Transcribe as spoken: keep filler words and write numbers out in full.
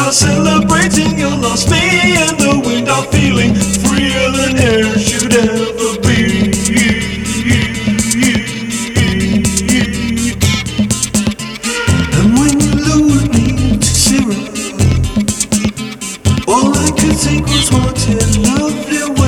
are celebrating your lost me, and the wind are feeling freer than air should ever be. And when you lured me to zero, all I could think was what a lovely way.